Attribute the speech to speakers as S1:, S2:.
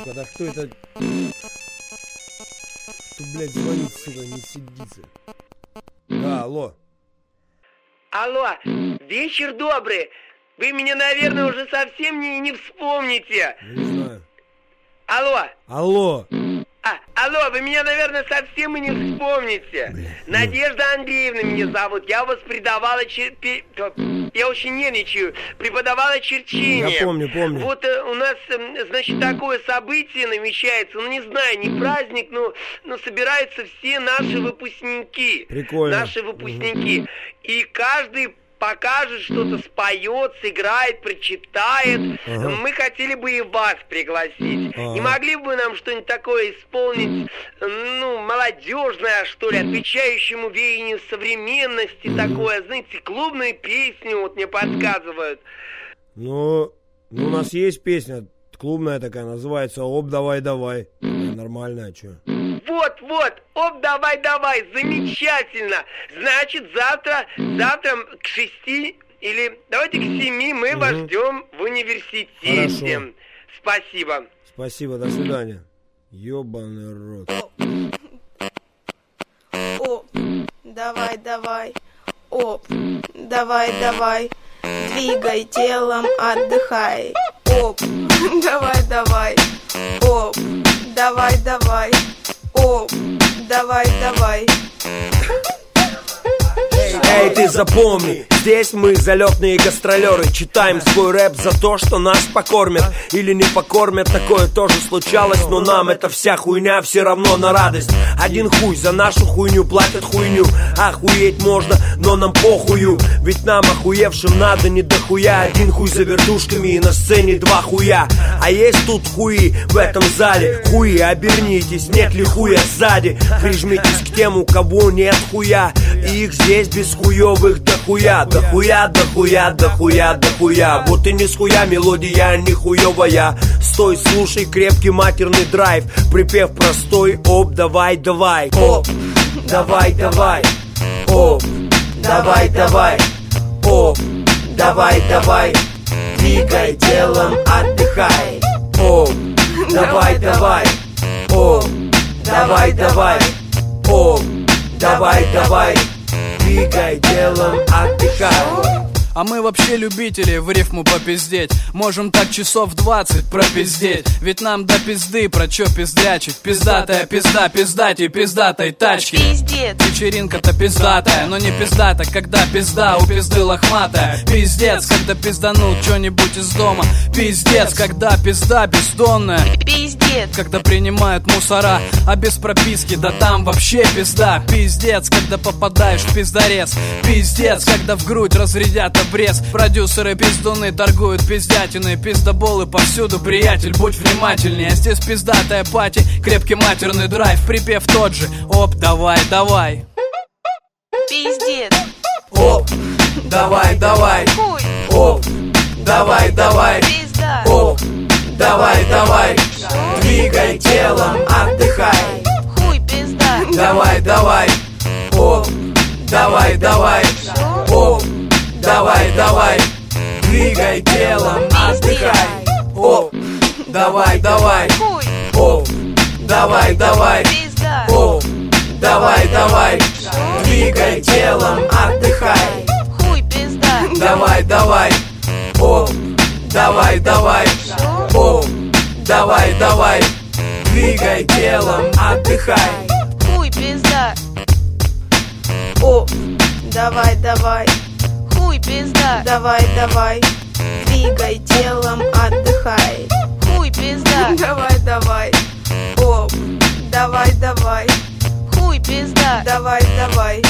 S1: сука, да кто это? Кто, блядь, звонит, сука, не сидится. Да, алло.
S2: Алло, вечер добрый. Вы меня, наверное, уже совсем не вспомните.
S1: Не знаю.
S2: Алло.
S1: Алло.
S2: Алло, вы меня, наверное, совсем и не вспомните. Надежда Андреевна меня зовут. Я вас преподавала я очень нервничаю. Преподавала черчение.
S1: Я помню.
S2: Вот у нас, значит, такое событие намечается. Ну, не знаю, не праздник, но собираются все наши выпускники.
S1: Прикольно.
S2: Наши выпускники. И каждый покажет, что-то споет, сыграет, прочитает. Мы хотели бы и вас пригласить. Не могли бы нам что-нибудь такое исполнить, молодежное, что ли, отвечающему веянию современности, такое, знаете, клубную песню, вот мне подсказывают.
S1: Ну, у нас есть песня клубная такая, называется «Оп, давай, давай». Нормальная, а чё?
S2: Вот, оп, давай, замечательно. Значит, завтра к 6 или давайте к 7 мы вас ждем в университете.
S1: Хорошо.
S2: Спасибо.
S1: Спасибо, до свидания. Ёбаный рот.
S3: Оп, давай. Оп, давай. Двигай телом, отдыхай. Оп, давай. Оп, давай. Оп, давай.
S4: Эй, ты запомни, здесь мы залетные гастролеры. Читаем свой рэп за то, что нас покормят или не покормят, такое тоже случалось. Но нам эта вся хуйня все равно на радость. Один хуй за нашу хуйню платят хуйню. Охуеть можно, но нам похую. Ведь нам охуевшим надо не дохуя. Один хуй за вертушками и на сцене 2 хуя. А есть тут хуи в этом зале. Хуи, обернитесь, нет ли хуя сзади. Прижмитесь к тем, у кого нет хуя. И их здесь без хуёвых дохуя. Вот и не с хуя мелодия, не хуёвая. Стой, слушай крепкий матерный драйв. Припев простой, оп, давай. Оп, давай. Оп, давай. Оп, давай. Двигай телом, отдыхай. Оп, давай. Оп, давай. Оп, давай. Двигай телом, отдыхай.
S5: А мы вообще любители в рифму попиздеть. Можем так часов 20 пропиздеть. Ведь нам до пизды про чё пиздрячить. Пиздатая пизда, пиздатей, пиздатой тачки.
S3: Пиздец.
S5: Вечеринка-то пиздатая, но не пиздата, когда пизда у пизды лохматая. Пиздец, когда пизданут чё-нибудь из дома. Пиздец, когда пизда бездонная.
S3: Пиздец,
S5: когда принимают мусора, а без прописки, да там вообще пизда. Пиздец, когда попадаешь в пиздарез. Пиздец, когда в грудь разрядят обрез. Продюсеры пиздуны торгуют пиздятиной. Пиздоболы повсюду, приятель, будь внимательнее. Здесь пиздатая пати, крепкий матерный драйв. Припев тот же, оп, давай.
S3: пиздец.
S4: Оп, давай.
S3: Хуй,
S4: Оп, давай.
S3: пизда.
S4: Оп, давай. Двигай телом, отдыхай.
S3: Хуй, пизда.
S4: Давай. Оп, давай. Оп, давай. Двигай телом, отдыхай. Оп, давай.
S3: Хуй,
S4: Оп, давай.
S3: пизда.
S4: Оп, давай. Двигай телом, отдыхай.
S3: Хуй, пизда.
S4: Давай. Оп, давай. Оп, давай. Двигай телом, отдыхай.
S3: Хуй, пизда. Оп, давай. Хуй, пизда. Давай. Двигай телом, отдыхай. Хуй, пизда. Давай. Оп, давай. Хуй, пизда. Давай.